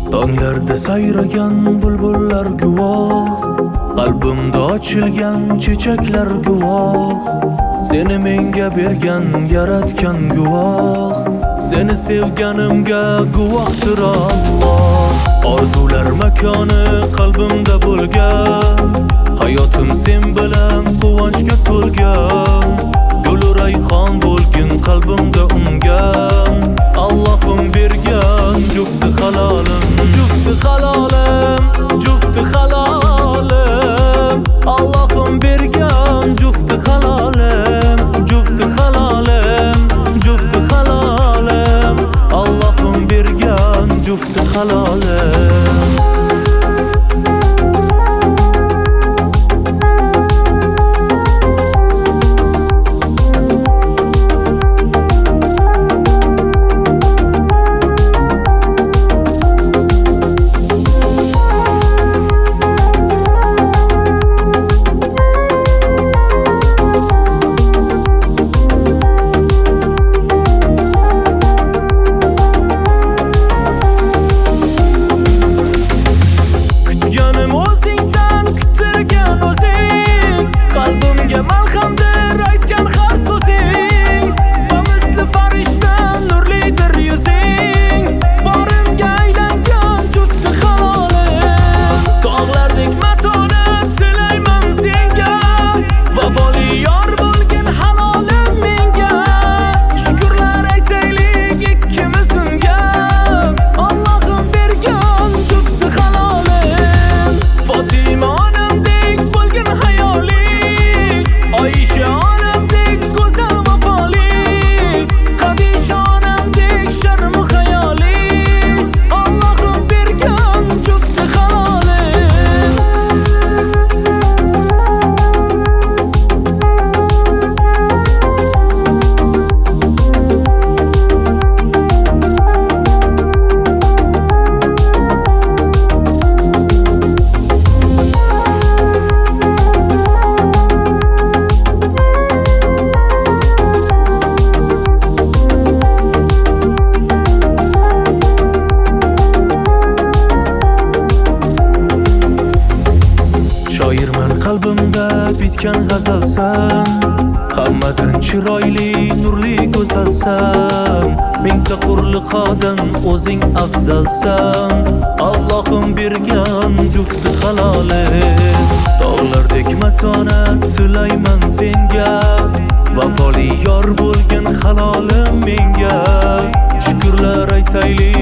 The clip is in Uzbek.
Tonglarda sayragan bulbullar guvoh, qalbimda ochilgan chechaklar guvoh. Seni menga bergan yaratgan guvoh, seni sevganimga guvohdir Alloh. Orzular makoni qalbimda bo'lgan, hayotim sen bilan quvonchga to'lgan. Gul rayhon bo'lgin qalbimda ungan, Allohim bergan jufti halolim, jufti halolim, jufti halolim. Allohim bergan jufti halolim, jufti halolim, jufti halolim. Allohim bergan jufti halolim. Qalbimda bitgan g'azalsan, hammadan chiroyli nurli go'zalsan. Mingta hurliqodan o'zing afzalsan, Allohim bergan jufti halolim. Tog'lardek matonat tilayman senga, vafoli yor bo'lgin halolim menga. Shukrlar aytaylik